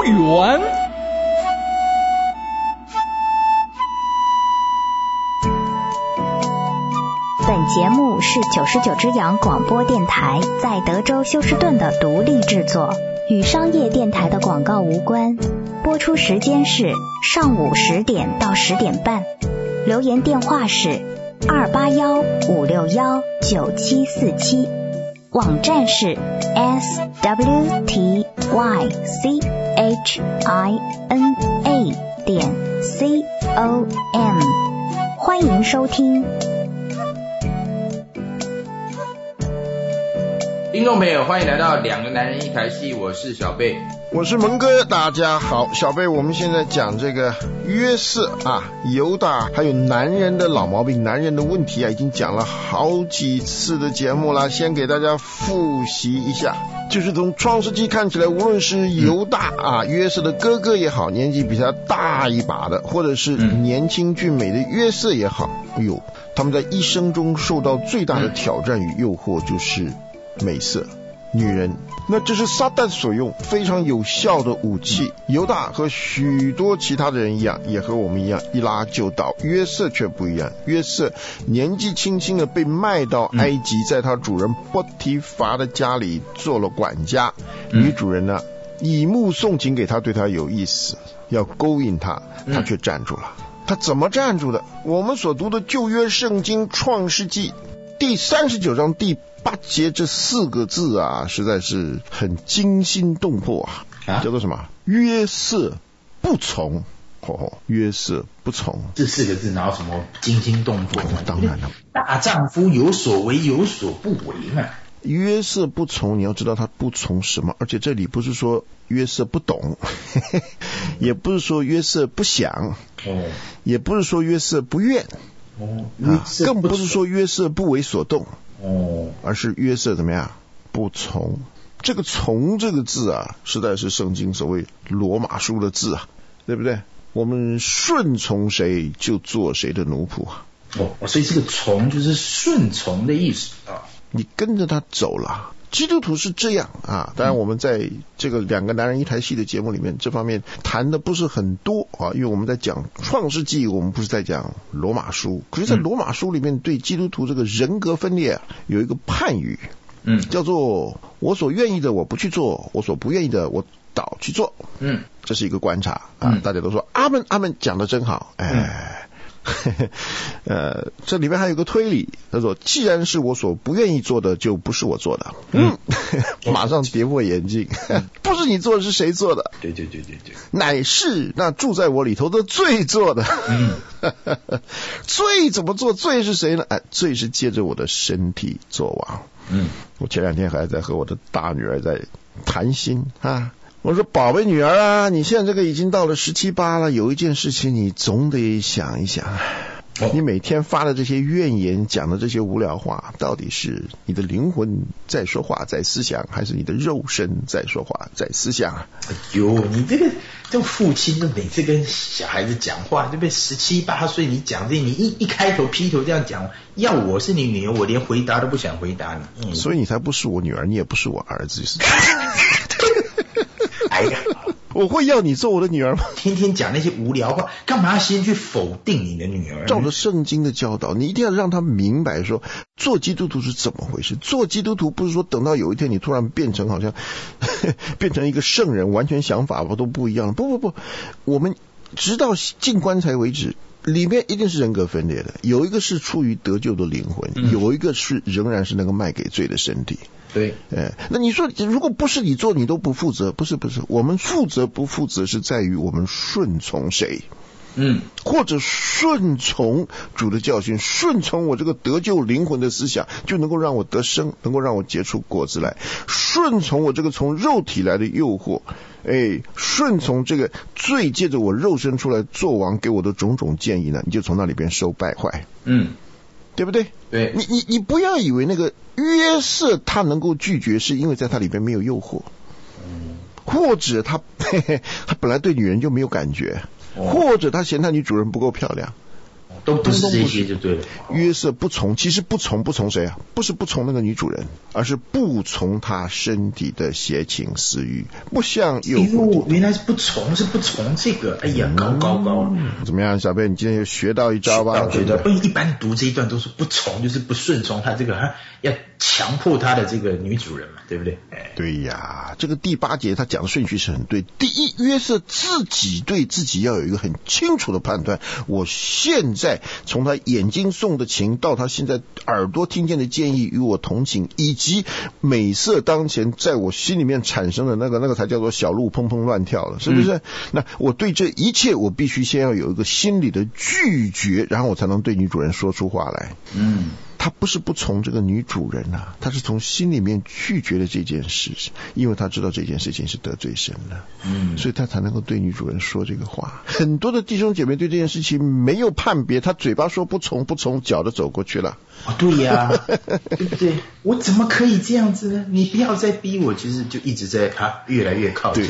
园。 本节目是99只羊广播电台在德州休斯顿的独立制作，与商业电台的广告无关。播出时间是上午10点到10点半。留言电话是281-561-9747，网站是 swtychina.com， 欢迎收听。 听众朋友，欢迎来到两个男人一台戏，我是小贝， 我是蒙哥，大家好。小贝，我们现在讲这个约瑟啊，犹大还有男人的老毛病，男人的问题啊，已经讲了好几次的节目了，先给大家复习一下。就是从创世纪看起来，无论是犹大啊，约瑟的哥哥也好，年纪比他大一把的，或者是年轻俊美的约瑟也好，哎呦，他们在一生中受到最大的挑战与诱惑就是美色女人，那这是撒旦所用非常有效的武器。犹大和许多其他的人一样，也和我们一样一拉就倒。约瑟却不一样，约瑟年纪轻轻的被卖到埃及，在他主人波提乏的家里做了管家。女主人呢，以目送情给他，对他有意思，要勾引他，他却站住了。他怎么站住的？我们所读的旧约圣经创世纪第39章第8节这4个字啊，实在是很惊心动魄啊！叫做什么？约瑟不从。约瑟不从， 这4个字哪有什么惊心动魄？ 当然了， 大丈夫有所为有所不为嘛。 约瑟不从，你要知道他不从什么，而且这里不是说约瑟不懂，也不是说约瑟不想，也不是说约瑟不愿，更不是说约瑟不为所动，而是约瑟怎么样？不从。这个从这个字啊，实在是圣经所谓罗马书的字啊，对不对？我们顺从谁就做谁的奴仆啊。 所以这个从就是顺从的意思啊。 你跟着他走了。基督徒是这样啊，当然我们在这个两个男人一台戏的节目里面，这方面谈的不是很多啊，因为我们在讲创世纪，我们不是在讲罗马书。可是在罗马书里面对基督徒这个人格分裂啊，有一个判语，叫做我所愿意的我不去做，我所不愿意的我倒去做。这是一个观察啊，大家都说阿们阿们，讲得真好。这里面还有个推理，他说既然是我所不愿意做的，就不是我做的。马上跌破眼镜，不是你做的，是谁做的？对，乃是那住在我里头的罪做的。罪怎么做？罪是谁呢？罪是借着我的身体做王。我前2天还在和我的大女儿在谈心啊，我说宝贝女儿啊，你现在这个已经到了17、18了，有一件事情你总得想一想，你每天发的这些怨言，讲的这些无聊话，到底是你的灵魂在说话在思想，还是你的肉身在说话在思想啊？ 你这父亲就每次跟小孩子讲话就被17、18岁，你讲这你一开头劈头这样讲，要我是你女儿，我连回答都不想回答你。 所以你才不是我女儿，你也不是我儿子。 哎呀， 我会要你做我的女儿吗？ 天天讲那些无聊话，干嘛先去否定你的女儿？ 照着圣经的教导，你一定要让他明白说，做基督徒是怎么回事。做基督徒不是说等到有一天你突然变成好像变成一个圣人，完全想法都不一样了。不，我们直到进棺材为止，里面一定是人格分裂的，有一个是出于得救的灵魂，有一个是仍然是那个卖给罪的身体。 对， 那你说如果不是你做，你都不负责？不是，我们负责不负责是在于我们顺从谁，或者顺从主的教训，顺从我这个得救灵魂的思想，就能够让我得生，能够让我结出果子来。顺从我这个从肉体来的诱惑，顺从这个罪借着我肉身出来做王给我的种种建议呢，你就从那里边收败坏。对不对？ 对， 你不要以为那个约瑟他能够拒绝，是因为在他里边没有诱惑，或者他本来对女人就没有感觉，或者他嫌他女主人不够漂亮， 都不是这些就对了。 约瑟不从，其实不从谁啊？不是不从那个女主人，而是不从她身体的邪情私欲，不像诱惑。 原来是不从这个，哎呀，高。 怎么样，小贝？你今天又学到一招吧？ 学到。一般读这一段都是不从，就是不顺从他这个，要强迫他的这个女主人嘛，对不对？ 对呀，这个第8节他讲的顺序是很对。第一，约瑟自己对自己要有一个很清楚的判断，我现在从他眼睛送的情到他现在耳朵听见的建议与我同情，以及美色当前在我心里面产生的那个才叫做小鹿砰砰乱跳了，是不是？那我对这一切我必须先要有一个心理的拒绝，然后我才能对女主人说出话来。他不是不从这个女主人啊，他是从心里面拒绝了这件事，因为他知道这件事情是得罪神的，所以他才能够对女主人说这个话。很多的弟兄姐妹对这件事情没有判别，他嘴巴说不从，脚就走过去了。 对呀，对不对？我怎么可以这样子呢？你不要再逼我，其实就一直在越来越靠近。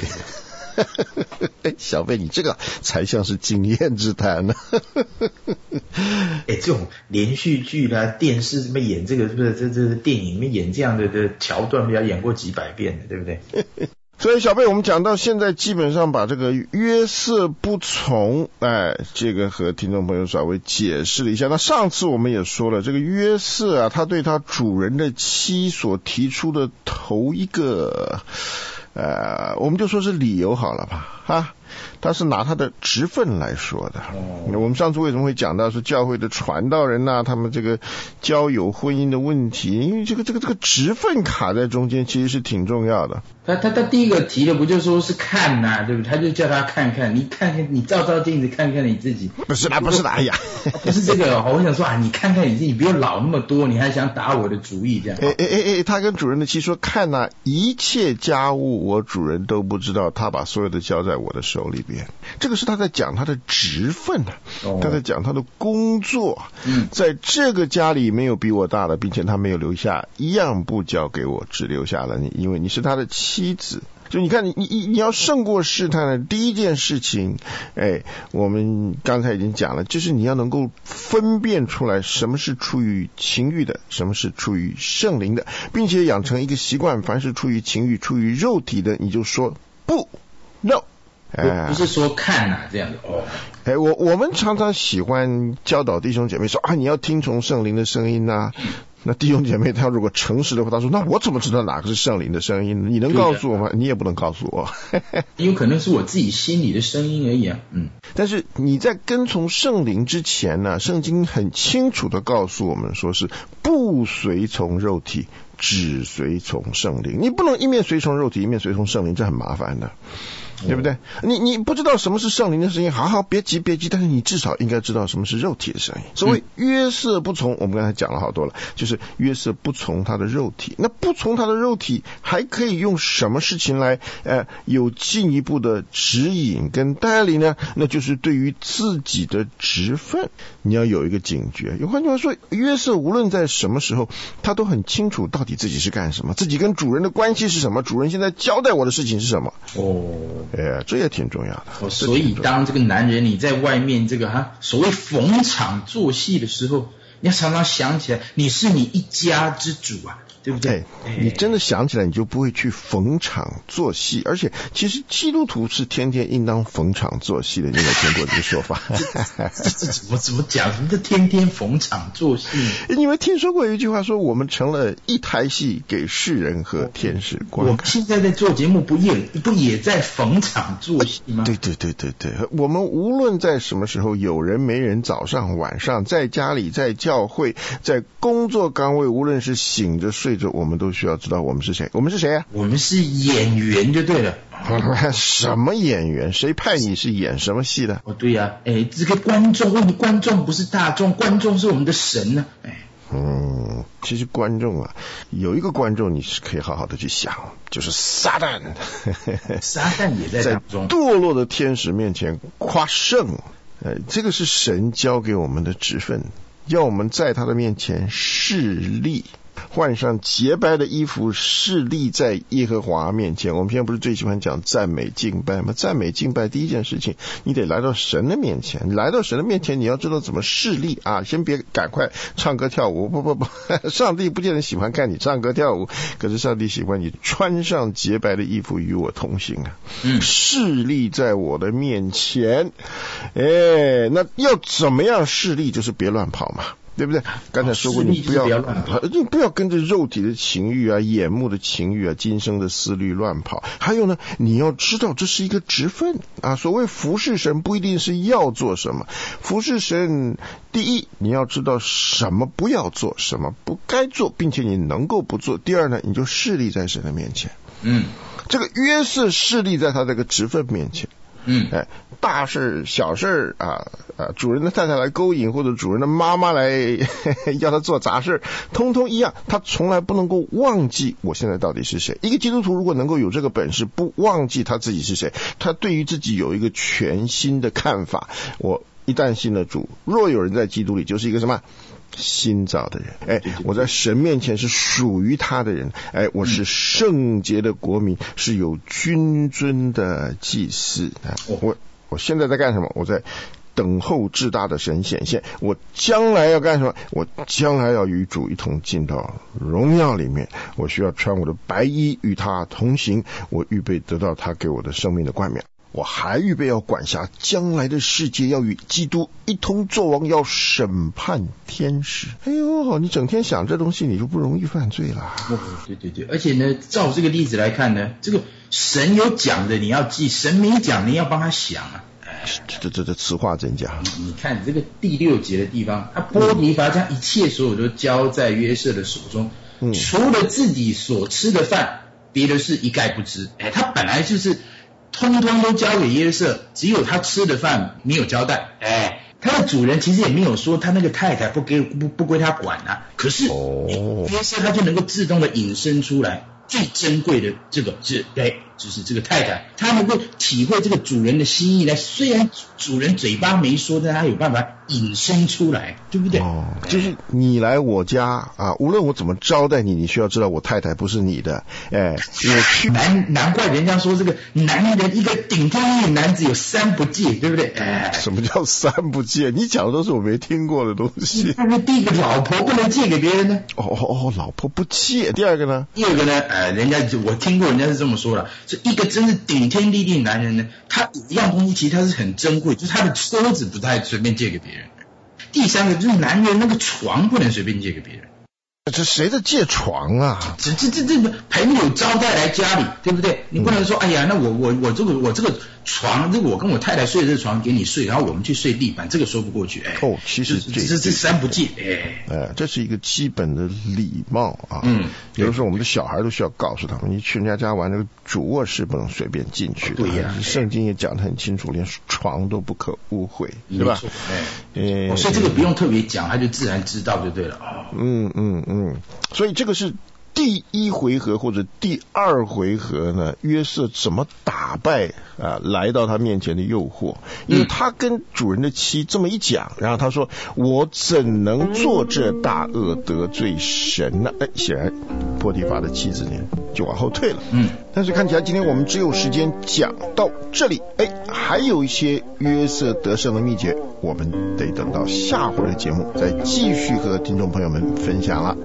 小贝，你这个才像是经验之谈呢。 这种连续剧啦、电视什么演这个，是不是这电影里面演这样的桥段，不要演过几百遍的，对不对？ 所以小贝，我们讲到现在，基本上把这个约瑟不从，这个和听众朋友稍微解释了一下。那上次我们也说了，这个约瑟啊，他对他主人的妻所提出的头一个我们就说是理由好了吧，他是拿他的职分来说的。我们上次为什么会讲到是教会的传道人啊，他们这个交友婚姻的问题，因为这个职分卡在中间，其实是挺重要的。 他第一个提的不就说是看呐，对不对？他就叫他看看，你看看，你照镜子看看你自己。 不是的，哎呀， 不是这个，我想说你看看你自己，不要老那么多，你还想打我的主意这样。 他跟主人的妻说，看呐，一切家务我主人都不知道，他把所有的交在我的手里边。这个是他在讲他的职分啊，他在讲他的工作。在这个家里没有比我大的，并且他没有留下一样不交给我，只留下了你，因为你是他的妻子。就你看，你要胜过试探的第一件事情，我们刚才已经讲了，就是你要能够分辨出来什么是出于情欲的，什么是出于圣灵的，并且养成一个习惯，凡是出于情欲、出于肉体的，你就说不 ，no。 不是说看啊这样的我们常常喜欢教导弟兄姐妹说你要听从圣灵的声音啊。那弟兄姐妹他如果诚实的话，他说那我怎么知道哪个是圣灵的声音呢？你能告诉我吗？你也不能告诉我。 有可能是我自己心里的声音而已啊。 但是你在跟从圣灵之前呢，圣经很清楚的告诉我们说是不随从肉体，只随从圣灵。你不能一面随从肉体，一面随从圣灵，这很麻烦的。对不对？你不知道什么是圣灵的声音，好，别急，但是你至少应该知道什么是肉体的声音。所谓约瑟不从，我们刚才讲了好多了，就是约瑟不从他的肉体。那不从他的肉体，还可以用什么事情来有进一步的指引跟带领呢？那就是对于自己的职分，你要有一个警觉。有换句话说，约瑟无论在什么时候，他都很清楚到底自己是干什么，自己跟主人的关系是什么，主人现在交代我的事情是什么。这也挺重要的。 所以当这个男人你在外面这个所谓逢场作戏的时候，你要常常想起来，你是你一家之主啊，对不对？ 你真的想起来，你就不会去逢场作戏。而且其实基督徒是天天应当逢场作戏的，你有听过这个说法？ 这怎么讲？什么叫天天逢场作戏？ 你们听说过有一句话说，我们成了一台戏给世人和天使观看。 我们现在在做节目不也在逢场作戏吗？ 对，我们无论在什么时候，有人没人，早上晚上，在家里，在教会，在工作岗位，无论是醒着睡着，我们都需要知道我们是谁。我们是谁啊？ 我们是演员就对了。 什么演员？谁派你是演什么戏的？ 对呀，这个观众不是大众，观众是我们的神呢。 其实观众啊，有一个观众你是可以好好的去想，就是撒旦。 撒旦也在当中， 在堕落的天使面前夸胜。这个是神交给我们的职分，要我们在他的面前侍立。 换上洁白的衣服，侍立在耶和华面前。我们现在不是最喜欢讲赞美敬拜吗？赞美敬拜第一件事情，你得来到神的面前。你来到神的面前，你要知道怎么侍立啊！先别赶快唱歌跳舞，不，上帝不见得喜欢看你唱歌跳舞，可是上帝喜欢你穿上洁白的衣服与我同行啊！侍立在我的面前，那要怎么样侍立？就是别乱跑嘛。对不对？刚才说过，你不要跟着肉体的情欲啊、眼目的情欲啊、今生的思虑乱跑。还有呢，你要知道这是一个职分啊。所谓服侍神，不一定是要做什么。服侍神，第一，你要知道什么不要做，什么不该做，并且你能够不做。第二呢，你就侍立在神的面前。这个约瑟侍立在他这个职分面前。大事小事主人的太太来勾引，或者主人的妈妈来要他做杂事，通通一样，他从来不能够忘记我现在到底是谁。一个基督徒如果能够有这个本事，不忘记他自己是谁，他对于自己有一个全新的看法。我一旦信了主，若有人在基督里，就是一个什么新造的人。我在神面前是属于他的人。我是圣洁的国民，是有君尊的祭司。我现在在干什么？我在等候至大的神显现。我将来要干什么？我将来要与主一同进到荣耀里面。我需要穿我的白衣与他同行。我预备得到他给我的生命的冠冕。我还预备要管辖将来的世界，要与基督一同作王，要审判天使。你整天想这东西，你就不容易犯罪了。 对，而且呢，照这个例子来看呢，这个神有讲的你要记，神没讲你要帮他想啊。 这此话怎讲？ 你看这个第6节的地方，他波提乏将一切所有都交在约瑟的手中，除了自己所吃的饭，别的事一概不知。他本来就是通通都交给约瑟，只有他吃的饭没有交代。他的主人其实也没有说他那个太太不归他管啊。可是约瑟他就能够自动的引申出来，最珍贵的这个是就是这个太太，他能够体会这个主人的心意来。虽然主人嘴巴没说，但他有办法引申出来，对不对？ 就是你来我家无论我怎么招待你，你需要知道我太太不是你的。我去难怪人家说这个男人一个顶天立地男子有3不戒，对不对？ 什么叫3不戒？你讲的都是我没听过的东西。 那第一个，老婆不能借给别人呢。 老婆不借。第二个呢？ 第二个呢？我听过人家是这么说的，是一个真是顶天立地的男人呢，他有一样东西其实他是很珍贵，就是他的车子不太随便借给别人。第三个就是男人那个床不能随便借给别人。 这谁在借床啊？ 这朋友招待来家里，对不对？你不能说哎呀，那我这个床，这个我跟我太太睡的这床给你睡，然后我们去睡地板，这个说不过去。 其实这3不戒。 这是一个基本的礼貌啊。有的时候我们的小孩都需要告诉他们，你去人家玩那个主卧室不能随便进去。 对呀， 圣经也讲得很清楚，连床都不可污秽，对吧？ 所以这个不用特别讲，他就自然知道就对了。 所以这个是第1回合或者第2回合呢，约瑟怎么打败来到他面前的诱惑？因为他跟主人的妻这么一讲，然后他说我怎能做这大恶得罪神呢？显然波提乏的妻子呢就往后退了。但是看起来今天我们只有时间讲到这里。还有一些约瑟得胜的秘诀，我们得等到下回的节目再继续和听众朋友们分享了。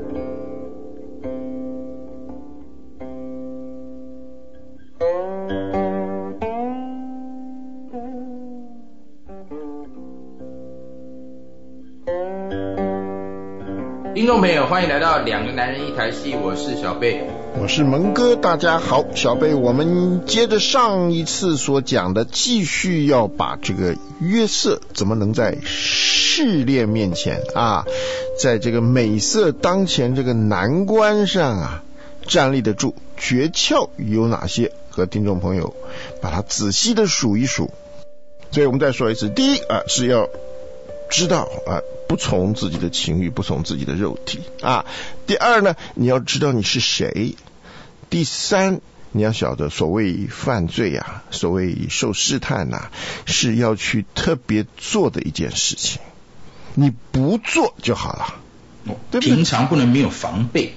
听众朋友，欢迎来到2个男人一台戏，我是小贝， 我是蒙哥，大家好。小贝，我们接着上一次所讲的，继续要把这个约瑟怎么能在试炼面前在这个美色当前这个难关上站立得住，诀窍有哪些，和听众朋友把它仔细的数一数。所以我们再说一次，第一是要知道不从自己的情欲，不从自己的肉体第二呢，你要知道你是谁。第三，你要晓得所谓犯罪所谓受试探是要去特别做的一件事情，你不做就好了。 对不对？ 平常不能没有防备。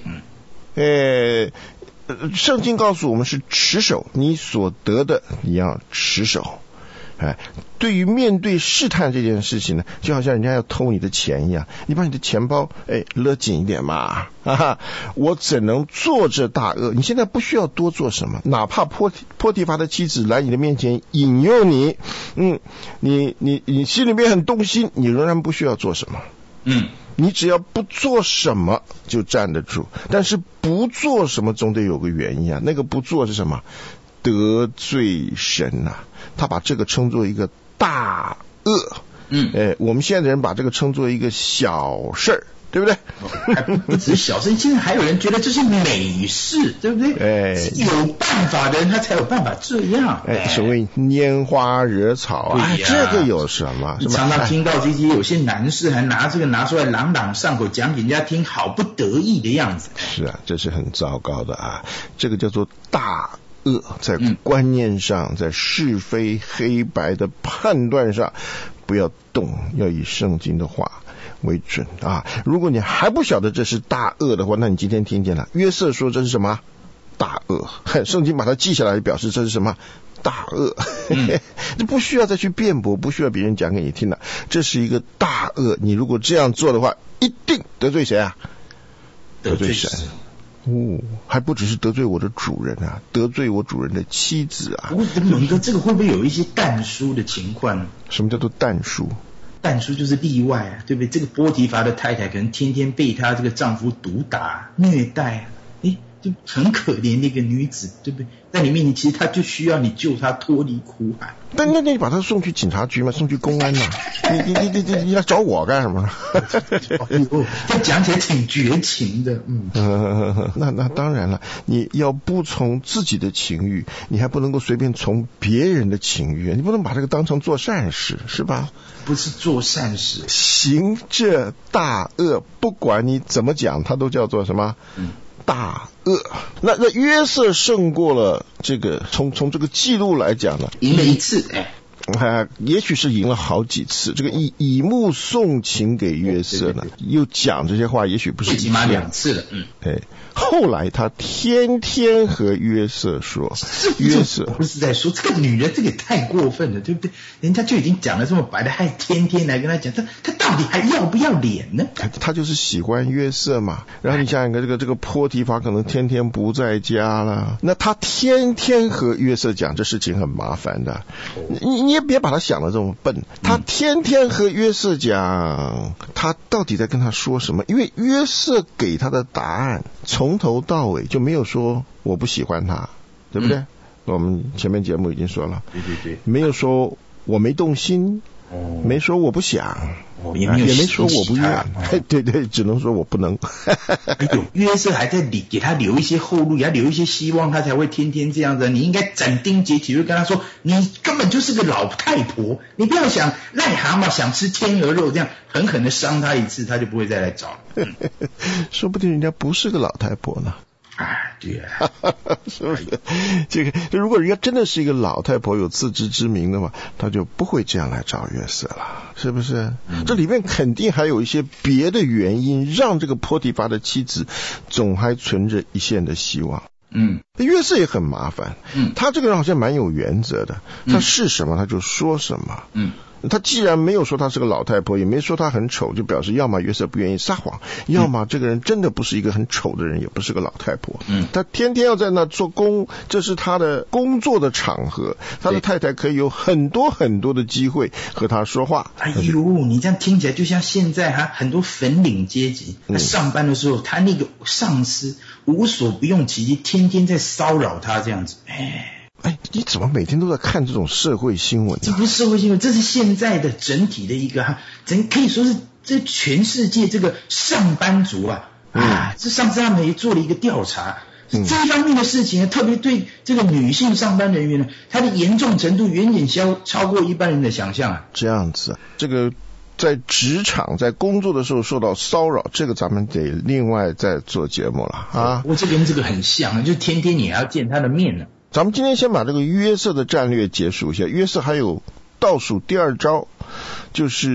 圣经告诉我们是持守，你所得的你要持守。对于面对试探这件事情呢，就好像人家要偷你的钱一样，你把你的钱包勒紧一点嘛，我怎能做这大恶？你现在不需要多做什么，哪怕波提乏的妻子来你的面前引诱你，你心里面很动心，你仍然不需要做什么，你只要不做什么就站得住，但是不做什么总得有个原因啊，那个不做是什么？得罪神啊，他把这个称作一个大恶。我们现在的人把这个称作一个小事儿，对不对？ 还不只是小事，现在还有人觉得这是美事，对不对？有办法的人他才有办法这样。 所谓拈花惹草啊，这个有什么？ 常常听到这些有些男士还拿这个拿出来朗朗上口，讲给人家听，好不得意的样子。 是啊，这是很糟糕的啊，这个叫做大恶，在观念上，在是非黑白的判断上不要动，要以圣经的话为准啊！如果你还不晓得这是大恶的话，那你今天听见了，约瑟说这是什么大恶，圣经把它记下来，表示这是什么大恶。这不需要再去辩驳，不需要别人讲给你听的，这是一个大恶。你如果这样做的话，一定得罪谁啊？得罪神。还不只是得罪我的主人啊，得罪我主人的妻子啊。不过勇哥，这个会不会有一些但书的情况呢？ 什么叫做但书？ 但书就是例外啊，对不对？这个波提乏的太太可能天天被她这个丈夫毒打虐待，就很可怜的一个女子，对不对？在你面前，其实她就需要你救她脱离苦海。 那你把她送去警察局嘛，送去公安嘛？你来找我干什么呢？ 这讲起来挺绝情的。 那当然了，你要不从自己的情欲，你还不能够随便从别人的情欲，你不能把这个当成做善事，是吧？ 不是做善事， 行这大恶，不管你怎么讲，它都叫做什么？大恶。那约瑟胜过了这个，从这个记录来讲呢， 赢了一次， 也许是赢了好几次。这个以目送情给约瑟呢，又讲这些话，也许不是最起码2次了。 后来他天天和约瑟说，约瑟不是在说这个女人，这个也太过分了，对不对？人家就已经讲得这么白了，还天天来跟他讲，他到底还要不要脸呢？ 他就是喜欢约瑟嘛。然后你想想看，这个波提乏可能天天不在家了，那他天天和约瑟讲，这事情很麻烦的。你也别把他想得这么笨，他天天和约瑟讲，他到底在跟他说什么？因为约瑟给他的答案从头到尾就没有说我不喜欢他，对不对？我们前面节目已经说了， 对， 没有说我没动心，没说我不想，也没说我不愿，对，只能说我不能。 约瑟还在给他留一些后路，给他留一些希望，他才会天天这样子。你应该斩钉截铁就跟他说，你根本就是个老太婆，你不要想癞蛤蟆想吃天鹅肉，这样狠狠的伤他一次，他就不会再来找了。 说不定人家不是个老太婆呢。 对啊， 是不是？这个如果人家真的是一个老太婆，有自知之明的话，他就不会这样来找约瑟了，是不是？这里面肯定还有一些别的原因，让这个波提乏的妻子总还存着一线的希望。约瑟也很麻烦。他这个人好像蛮有原则的，他是什么他就说什么。他既然没有说他是个老太婆，也没说他很丑，就表示要么约瑟不愿意撒谎，要么这个人真的不是一个很丑的人，也不是个老太婆。他天天要在那做工，这是他的工作的场合，他的太太可以有很多很多的机会和他说话。 你这样听起来就像现在很多粉领阶级，他上班的时候，他那个上司无所不用其极，天天在骚扰他这样子。 你怎么每天都在看这种社会新闻？ 这不是社会新闻，这是现在的整体的一个可以说是这全世界这个上班族这上次他们也做了一个调查，这一方面的事情特别对这个女性上班人员呢，它的严重程度远远超过一般人的想象。 这样子，这个在职场在工作的时候受到骚扰，这个咱们得另外再做节目了我这跟这个很像，就天天你还要见他的面呢。 咱们今天先把这个约瑟的战略结束一下。约瑟还有倒数第2招，就是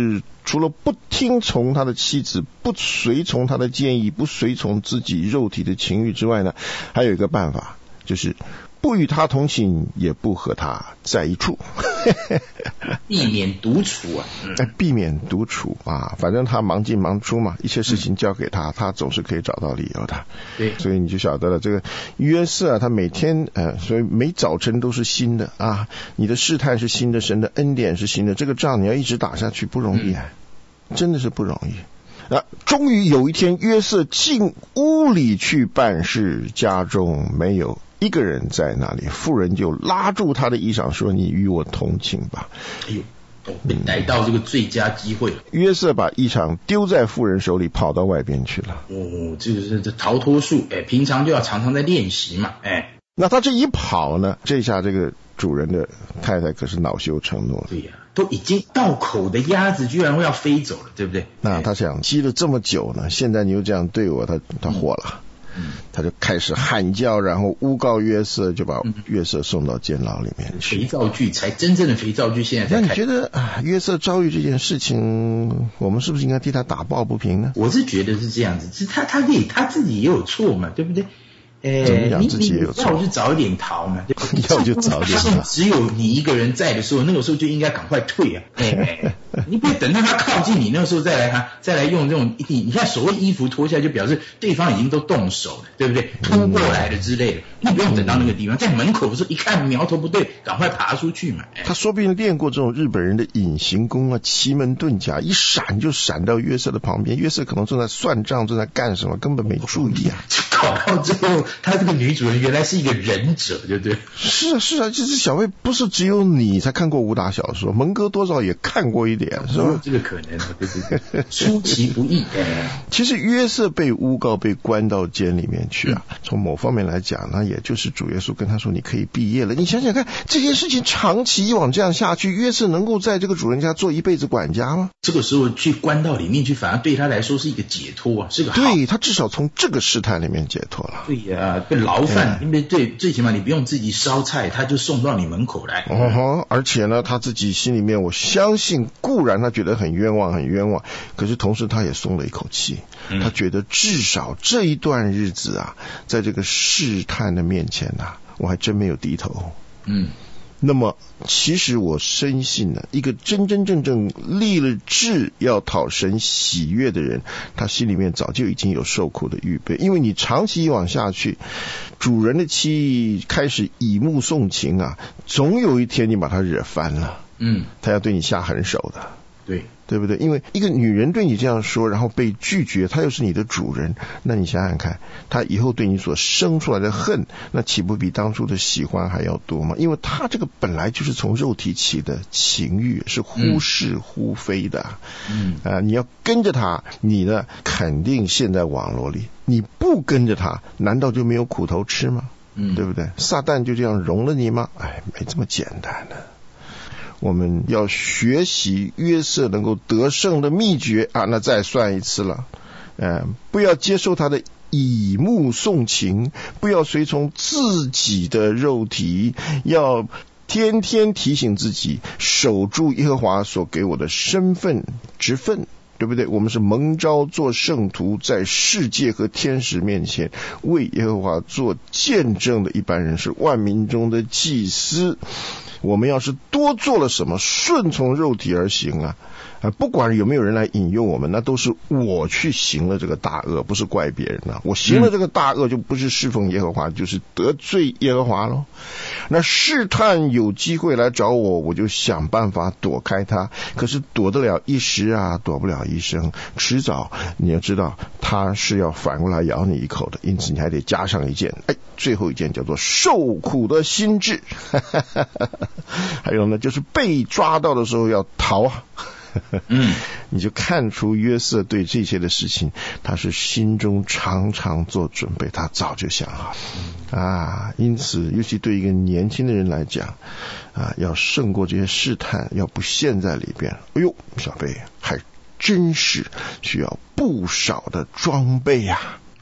除了不听从他的妻子，不随从他的建议，不随从自己肉体的情欲之外呢，还有一个办法，就是不与他同行，也不和他在一处。 避免独处啊， 避免独处啊，反正他忙进忙出嘛，一切事情交给他，他总是可以找到理由的。 对， 所以你就晓得了，这个约瑟啊，他每天所以每早晨都是新的啊，你的试探是新的，神的恩典是新的，这个仗你要一直打下去不容易啊，真的是不容易。终于有一天，约瑟进屋里去办事，家中没有一个人在那里，妇人就拉住他的衣裳说：“你与我同寝吧。” 哎呦，被逮到这个最佳机会了。 约瑟把衣裳丢在妇人手里，跑到外边去了。 这个是逃脱术，平常就要常常在练习嘛， 那他这一跑呢，这下这个主人的太太可是恼羞成怒了。 对呀，都已经到口的鸭子居然会要飞走了，对不对？ 那他想积了这么久呢，现在你又这样对我，他火了。他就开始喊叫，然后诬告约瑟，就把约瑟送到监牢里面去。 肥皂剧才真正的肥皂剧，现在才。 那你觉得约瑟遭遇这件事情，我们是不是应该替他打抱不平呢？ 我是觉得是这样子，是他自己也有错嘛，对不对？ 你自己也有错， 要就早一点逃嘛， 要就早一点逃。 只有你一个人在的时候，那个时候就应该赶快退啊！你不要等到他靠近你那个时候再来用这种你看所谓衣服脱下来，就表示对方已经都动手了，对不对？突过来的之类的，你不用等到那个地方，在门口的时候一看苗头不对，赶快爬出去嘛。 他说不定练过这种日本人的隐形功啊，奇门遁甲，一闪就闪到约瑟的旁边，约瑟可能正在算账，正在干什么，根本没注意啊。 搞到最后，他这个女主人原来是一个忍者，对不对？ 是啊，就是小魏，不是只有你才看过武打小说，蒙哥多少也看过一点，是吧？ 这个可能，对，出其不意。 其实约瑟被诬告，被关到监里面去啊，从某方面来讲，那也就是主耶稣跟他说你可以毕业了。你想想看，这件事情长期以往这样下去，约瑟能够在这个主人家做一辈子管家吗？ 这个时候去关到里面去，反而对他来说是一个解脱啊，是个好。 对，他至少从这个试探里面解脱了。 对呀，被牢饭，因为最起码你不用自己烧菜，他就送到你门口来。 而且呢，他自己心里面，我相信固然他觉得很冤枉，可是同时他也松了一口气。他觉得至少这一段日子啊，在这个试探的面前啊，我还真没有低头。那么其实我深信呢，一个真真正正立了志要讨神喜悦的人，他心里面早就已经有受苦的预备。因为你长期往下去，主人的妻开始以目送情啊，总有一天你把他惹翻了，他要对你下狠手的。对不对？因为一个女人对你这样说，然后被拒绝，她又是你的主人，那你想想看，她以后对你所生出来的恨，那岂不比当初的喜欢还要多吗？因为她这个本来就是从肉体起的情欲，是忽是忽非的。你要跟着她，你呢肯定陷在网络里；你不跟着她，难道就没有苦头吃吗？对不对？撒旦就这样容了你吗？没这么简单的。我们要学习约瑟能够得胜的秘诀啊！那再算一次了，不要接受他的以目送情，不要随从自己的肉体，要天天提醒自己守住耶和华所给我的身份职分，对不对？我们是蒙召做圣徒，在世界和天使面前为耶和华做见证的一般人，是万民中的祭司。我们要是多做了什么，顺从肉体而行啊，不管有没有人来引诱我们，那都是我去行了这个大恶，不是怪别人啊。我行了这个大恶，就不是侍奉耶和华，就是得罪耶和华咯。那试探有机会来找我，我就想办法躲开他，可是躲得了一时啊，躲不了一生，迟早你要知道他是要反过来咬你一口的，因此你还得加上一件，最后一件叫做受苦的心志。还有呢，就是被抓到的时候要逃啊。你就看出约瑟对这些的事情，他是心中常常做准备，他早就想好啊。因此尤其对一个年轻的人来讲啊，要胜过这些试探，要不陷在里边，小贝还真是需要不少的装备啊。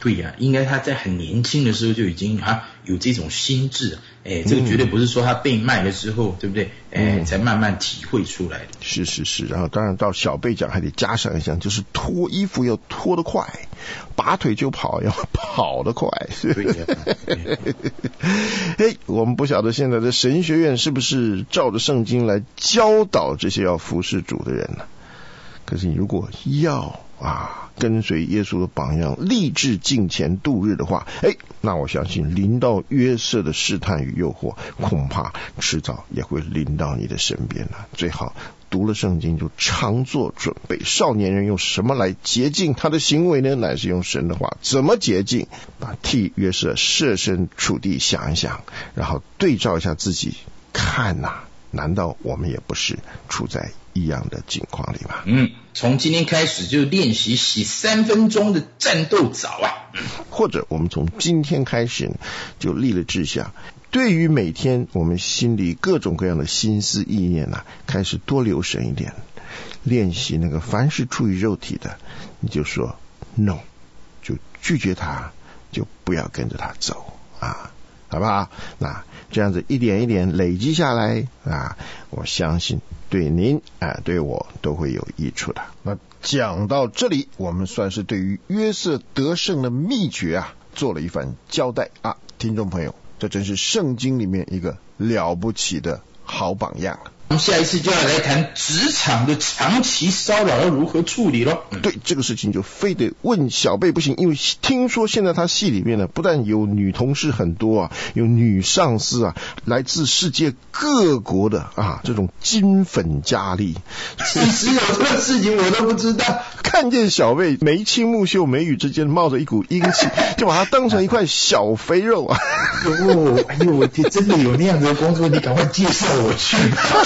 对呀，应该他在很年轻的时候就已经有这种心智，这个绝对不是说他被卖了之后，对不对？才慢慢体会出来的。 是，然后当然到小贝讲还得加上一项，就是脱衣服要脱得快，拔腿就跑要跑得快。 对呀。 我们不晓得现在的神学院是不是照着圣经来教导这些要服侍主的人呢？可是你如果要跟随耶稣的榜样，立志敬虔度日的话，那我相信临到约瑟的试探与诱惑，恐怕迟早也会临到你的身边了。最好读了圣经就常做准备。少年人用什么来洁净他的行为呢？乃是用神的话。怎么洁净？替约瑟设身处地想一想，然后对照一下自己，看难道我们也不是处在一样的境况里吗？ 从今天开始就练习洗3分钟的战斗澡或者我们从今天开始就立了志向，对于每天我们心里各种各样的心思意念开始多留神一点，练习那个凡是出于肉体的，你就说 no， 就拒绝他，就不要跟着他走好不好？那这样子一点一点累积下来我相信对您对我都会有益处的。那讲到这里，我们算是对于约瑟得胜的秘诀做了一番交代听众朋友，这真是圣经里面一个了不起的好榜样。 我们下一次就要来谈职场的长期骚扰要如何处理咯。 对，这个事情就非得问小贝不行，因为听说现在他戏里面不但有女同事很多有女上司来自世界各国的这种金粉佳丽。 其实有这个事情我都不知道。 看见小贝眉清目秀，眉宇之间冒着一股英气，就把它当成一块小肥肉我真的有那样子的工作，你赶快介绍我去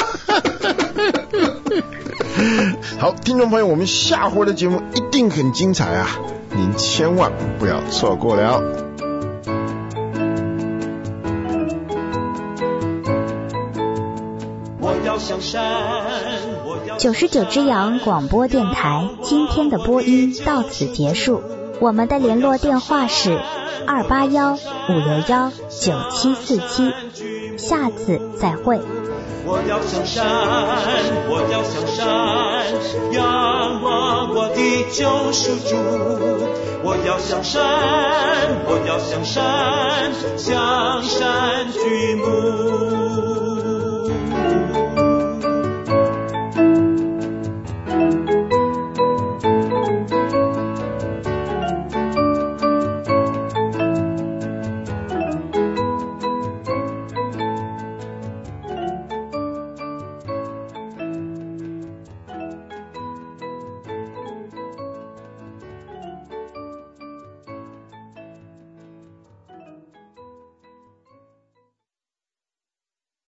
好，听众朋友，我们下回的节目一定很精彩您千万不要错过了。 99只羊广播电台今天的播音到此结束，我们的联络电话是281-561-9747，下次再会。 我要向山，我要向山，仰望我的救赎主。我要向山，我要向山，向山举目。